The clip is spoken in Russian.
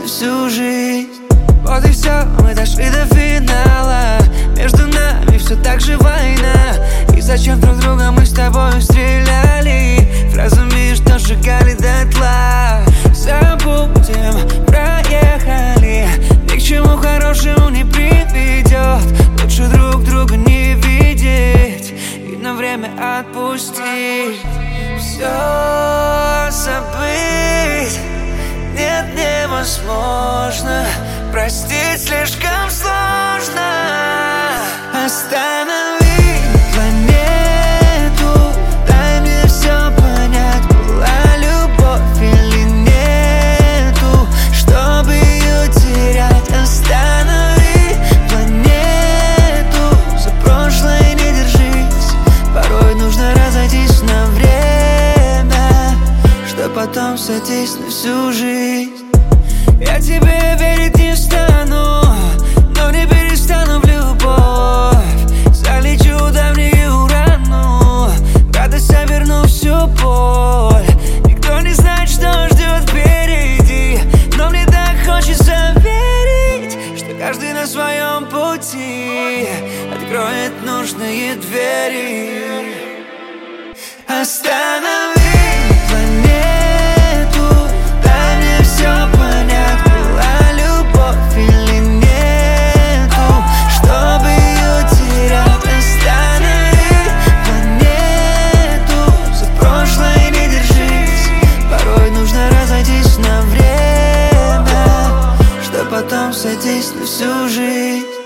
на всю жизнь. Вот и все, мы дошли до финала. Между нами все так же война. И зачем друг друга мы с тобой стреляли фразами, что сжигали дотла? Забудем, проехали. Ни к чему хорошему не приведет. Лучше друг друга не видеть и на время отпустить. Все забыть нет, невозможно. Простить слишком сложно. Останови планету, дай мне все понять, была любовь или нету, чтобы ее терять. Останови планету, за прошлое не держись. Порой нужно разойтись на время, что потом сойтись на всю жизнь. Я тебе верить не стану, но не перестану в любовь. Залечу давнюю рану, радость оберну всю боль. Никто не знает, что ждет впереди, но мне так хочется верить, что каждый на своем пути откроет нужные двери. Останови планету, дай мне все понять, была любовь или нету, чтобы ее терять. Останови планету, за прошлое не держись. Порой нужно разойтись на время, что потом сойтись на всю жизнь.